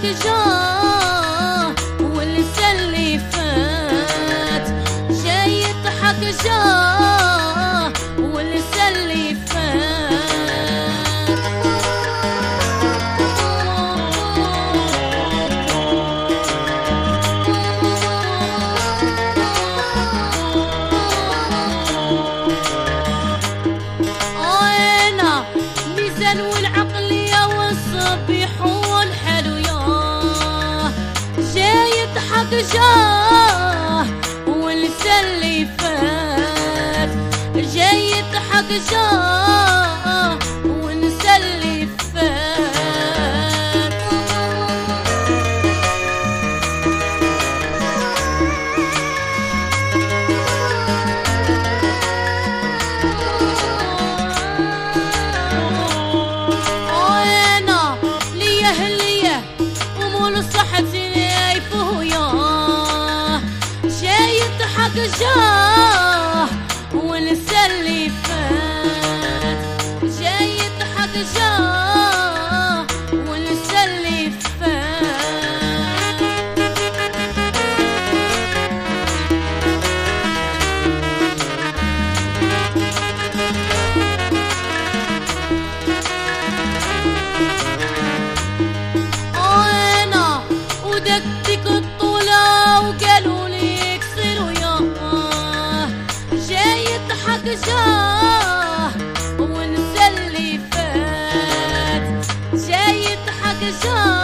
يضحك جاه ونسى اللي فات، جاي يضحك جاه ونسى اللي فات. أنا ميزان والعقلية والصبيح والحلو ياه، جاي يضحك جاه ونسى اللي فات، جاي يضحك جاه ونسى اللي فات. أنا ليه ومول صحتي نايفه ياه، جاي يضحك جاه ونسى اللي فات، جاي يضحك جاه ونسى اللي فات. أنا ودقتك الطولة وقالوا لي اكسروا ياه، جاي يضحك جاه ونسى اللي فات، جاي يضحك جاه